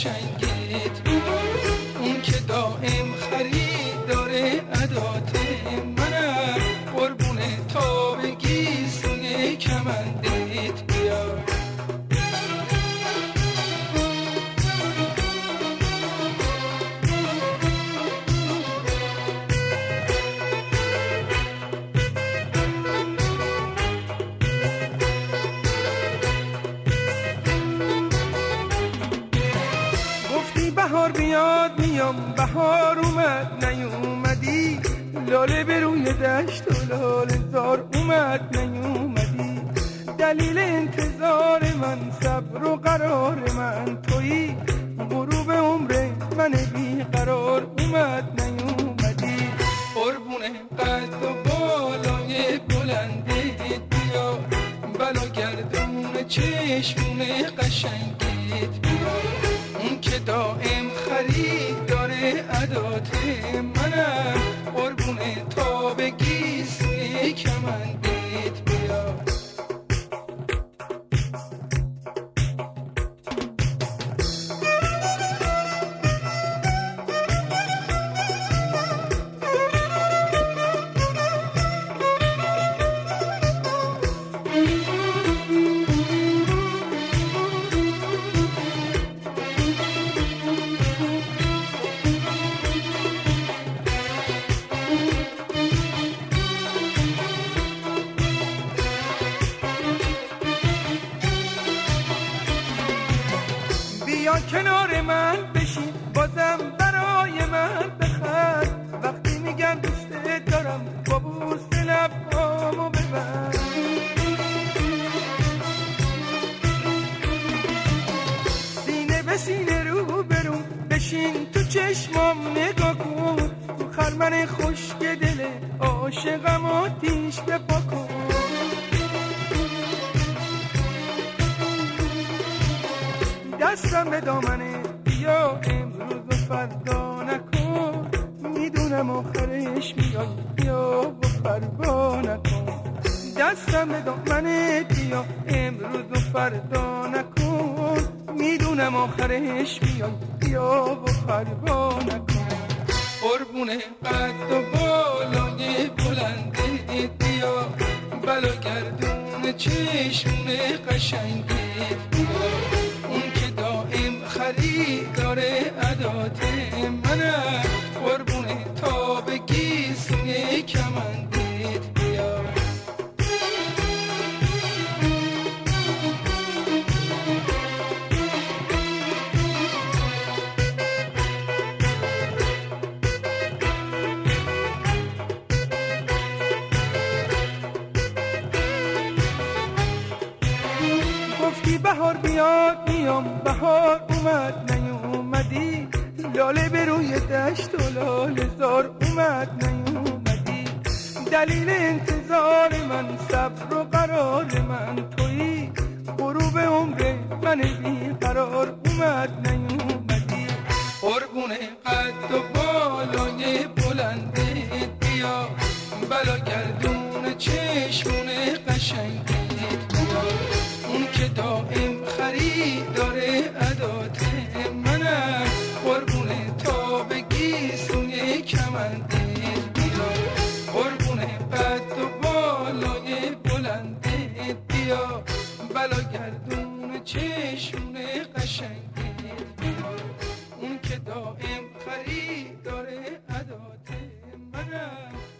قشنگت بیار، اون که دائم خریداره عدات منم، قربونه تا بگی سوی کمندت بیار. بهار بیاد میام، بهار اومد نیومدی، لاله به روی دشت و لاله زار اومد نیومدی. دلیل انتظار من صبر و قرار من تویی، غروب عمر من بیقرار اومد نیومدی. قربونه قد و بالای بلندت بیار، بلا گردون چشمونه قشنگت بیار، اون که دائم خریداره عدات منم، قربونه تا بگی سوی کمندت بیار. بیا کنار من بشین بازم برای من بخند، وقتی میگم دوست دارم با بوسه لبامو ببند. سینه به سینه رو برون بشین تو چشمام نگاه کن، تو خرمن خشک دل عاشقم آتیش بپا کن. دستم به دامنه بیا امروز و فردا نکن، میدونم آخرش میای بیا و پروا نکن. دستم به دامنه بیا امروز و فردا نکن، میدونم آخرش میای بیا و پروا نکن. قربونه قد و بالای بلندت بیا، بلا گردون چشمونه قشنگت بیار، اون که دائم خریداره عدات منم، قربونه تا بگی سوی کمندت بیار. گفتی بهار بیاد میام، بهار اومد نیومدی، لاله به روی دشت و لاله زار اومد نیومدی. دلیل انتظار من صبر و قرار من تویی، غروب عمر من بیقرار اومد نیومدی. قربونه قد و بالای بلندت بیا، بلا گردون چشمونه قشنگت بیار، اون که دائم خریداره عدات منم، قربونه تا بگی سوی کمندت بیار. قربونه قد و بالای بلندت بیا، بلا گردون چشمونه قشنگت بیار، اون که دائم خریداره عدات منم.